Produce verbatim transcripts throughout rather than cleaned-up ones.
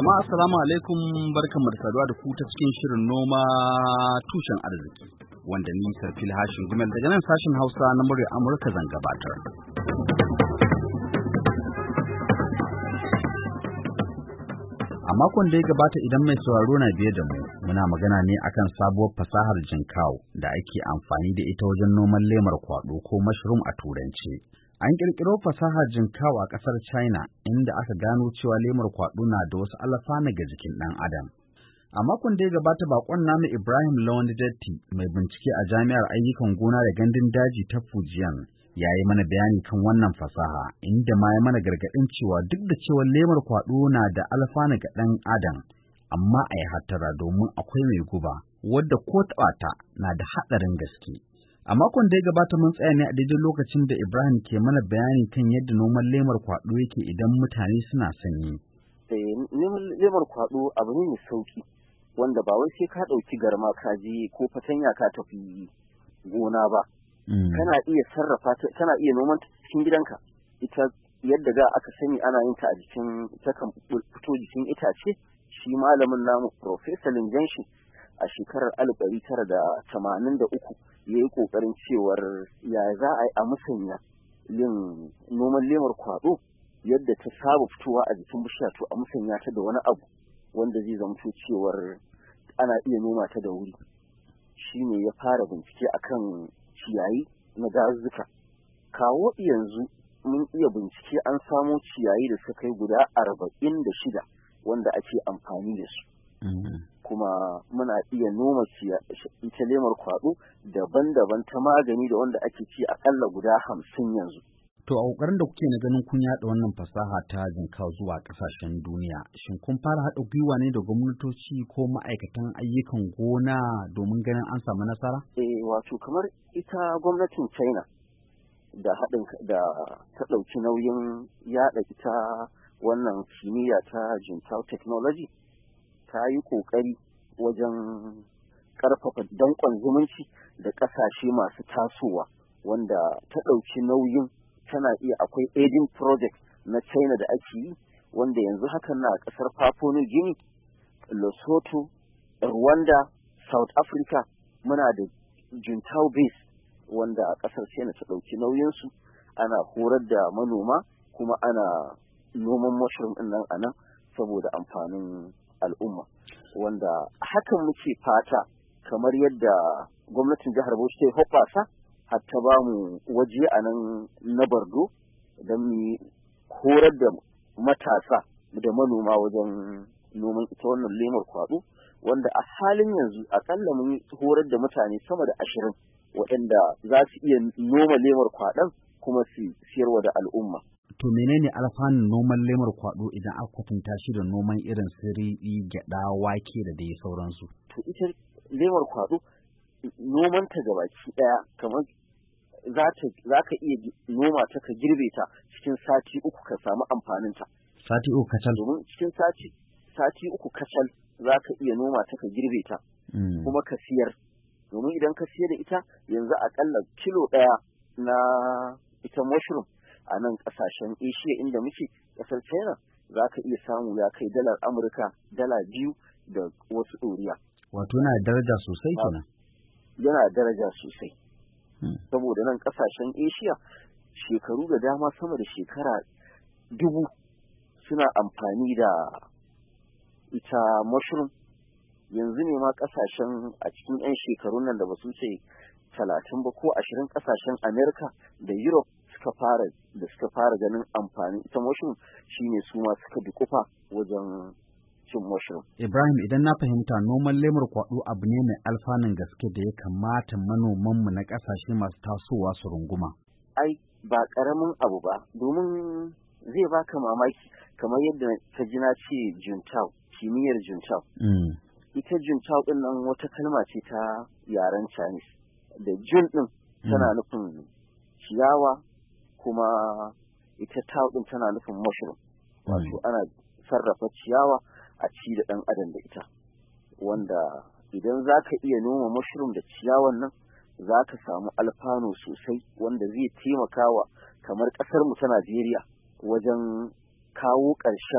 Jama'a assalamu alaikum, barkanmu da saduwa da ku ta cikin shirin noma tushen arziki wanda ni Sarfil Hashin Gumel daga nan sashen Hausa na murya Amurka zan gabatar. A makon da ya gabata idan mai sauraro na biye da mu, muna magana ne akan sabuwar fasahar jinkau da ake amfani da ita wajen noman lemar kwaɗo ko mushroom a turanci. An ƙirƙiro fasahar jinkau a ƙasar China inda aka gano cewa lemar kwaɗo na da wasu alfanu ga jikin ɗan adam. A makon da ya gabata baƙon namu Ibrahim Lawal Datti mai bincike a Jami'ar Ayyukan Gona da Gandun Daji ta Fujian ya yi mana bayani kan wannan fasaha inda ma ya mana gargaɗin cewa duk da cewa lemar kwaɗo na da alfanu ga ɗan adam amma a yi hattara domin akwai mai guba wadda ko taɓa ta na da haɗarin gaske. A makon da ya gabata mun tsaya ne a daidai lokacin da Ibrahim ke mana bayani kan yadda noman lemar kwaɗo yake idan mutane suna sanyi. Neman lemar kwaɗo abu ne mai sauki wanda ba wai sai ka ɗauki garma ka je ko fatanya ka tafi gona ba. Kana iya sarrafa ta, kana iya noman ta cikin gidanka. Ita yadda da aka sani ana yin ta a jikin, ta kan fito jikin itace. Shi malamin namu Professor Linjanshi a shekarar alif ɗari tara da tamanin da uku ya yi ƙoƙarin cewar ya za a yi a musanya yin noman lemar kwaɗo yadda ta saba fitowa a jikin bishiya to a musanya ta da wani abu wanda zai zamto cewar ana iya noma ta da wuri. Shi ne ya fara bincike akan ciyayi na dazuzzuka. Kawo yanzu mun iya bincike an samo ciyayi da suka kai guda arba'in da shida wanda ake amfani da su. Kuma muna iya noma ita lemar kwaɗo daban-daban ta magani da wanda ake ci akalla guda hamsin yanzu. To a ƙoƙarin da kuke na ganin kun yaɗa wannan fasaha ta jinkau zuwa ƙasashen duniya, shin kun fara haɗa gwiwa ne da gwamnatoci ko ma'aikatan ayyukan gona domin ganin an samu nasara? Eh, wato kamar ita gwamnatin China da haɗin da ta ɗauki nauyin yaɗa ita wannan kimiyya ta jinkau technology ta yi ƙoƙari wajen ƙarfafa danƙon zumunci da ƙasashe masu tasowa wanda ta ɗauki nauyin tana iya akwai aiding project na China da ake yi wanda yanzu hakan na ƙasar Papua New Guinea, Lesotho, Rwanda, South Africa muna da jinkau base wanda a ƙasar China ta ɗauki nauyinsu. Ana horar da manoma kuma ana noman mushroom ɗin nan a nan saboda amfanin al'umma wanda hakan muke fata kamar yadda gwamnatin jihar Bauchi ta yi hoɓɓasa har ta ba mu waje a nan na Bardo don mu horar da matasa da manoma wajen noman ita wannan lemar kwaɗo wanda a halin yanzu akalla mun horar da mutane sama da ashirin waɗanda za su iya noma lemar kwaɗon kuma su siyarwa da al'umma. To menene alfanun noman lemar kwaɗo idan aka kwatanta shi da noman irin su riɗi, gyaɗa, wake da dai sauransu? To ita lemar kwaɗo noman ta gabaki ɗaya kamar za ka iya noma ta ka girbe ta cikin sati uku ka samu amfanin ta. Sati uku kacal? Domin cikin sati sati uku kacal za ka iya noma ta ka girbe ta kuma ka siyar. Domin idan ka siyar da ita yanzu akalla kilo ɗaya na ita mushroom a nan ƙasashen Asia inda muke ƙasar China za ka iya samu ya kai dalar Amurka dala biyu da wasu ɗoriya. Wato yana da daraja sosai kenan? Yana da daraja sosai. Saboda nan ƙasashen Asia shekaru da dama sama da shekara dubu suna amfani da ita mushroom. Yanzu ne ma ƙasashen a cikin 'yan shekarun nan da ba su ce talatin ba ko ashirin ƙasashen Amerika da Europe suka fara da suka fara ganin amfani ita mushroom shine su ma suka dukufa wajen cin mushroom. Ibrahim, idan na fahimta noman lemar kwaɗo abu ne mai alfanun gaske da ya kamata manomanmu na ƙasashe masu tasowa su runguma. Ai ba ƙaramin abu ba domin zai baka mamaki kamar yadda ta ji na ce jinkau, kimiyyar jinkau. Ita jinkau ɗin nan wata kalma ce ta yaren Chinese da jun ɗin tana nufin ciyawa kuma ita tau ɗin tana nufin mushroom. Wato ana sarrafa ciyawa a ci da ɗan adam da ita wanda idan za ka iya noma mushroom da ciyawan nan za ka samu alfano sosai wanda zai taimaka wa kamar ƙasarmu ta Najeriya wajen kawo ƙarshen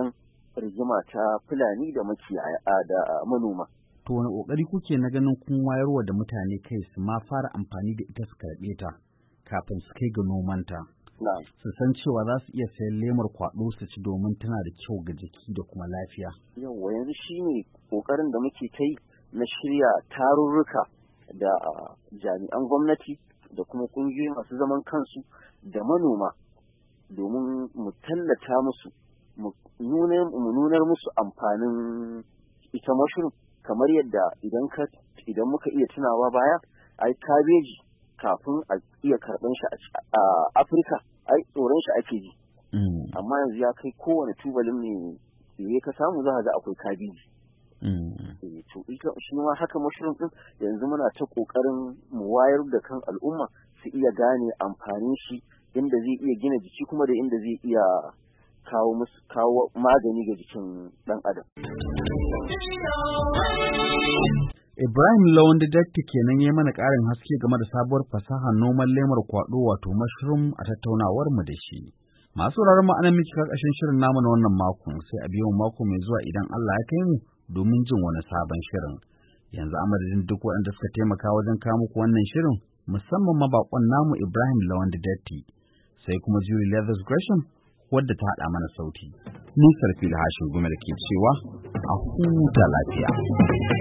rigima ta Fulani da makiyaya da manoma. To wani ƙoƙari kuke na ganin kun wayarwa da mutane kai su ma fara amfani da ita su karɓe ta kafin su kai ga nomanta? Su san cewa za su iya sayan lemar kwaɗo su ci domin tana da kyau ga jiki da kuma lafiya. Yawwa yanzu shine ƙoƙarin da muke ta yi na shirya tarurruka da jami'an gwamnati da kuma ƙungiyoyi masu zaman kansu da manoma domin mu tallata musu mu nunar musu amfanin ita mushroom, kamar yadda idan ka idan muka iya tunawa baya ai kabeji kafin a iya karɓan shi a Afirka ai tsoron shi ake ji, amma yanzu ya kai kowane tubalin ne ya ka samu za ga akwai kabeji. To shi ma haka mushroom din yanzu muna ta kokarin mu wayar da kan al'umma su iya gane amfanin shi, inda zai iya gina jiki kuma da inda zai iya kawo musu kawo magani ga jikin dan adam. Ibrahim Lawan Datti kenan ya mana ƙarin haske game da sabuwar fasahar noman lemar kwaɗo wato mushroom a tattaunawar mu da shi. Masu sauraron mu anan miki ƙarshen shirin namu na wannan makon, sai a biyo mako mai zuwa idan Allah ya kai mu domin jin wani sabon shirin. Yanzu a madadin duk waɗanda suka taimaka wajen kawo muku wannan shirin, musamman ma baƙon namu Ibrahim Lawan Datti, sai kuma Julie Leathers Gresham wadda ta haɗa mana sauti. Ni Sarfil Hashin Gumel ke cewa a huta lafiya.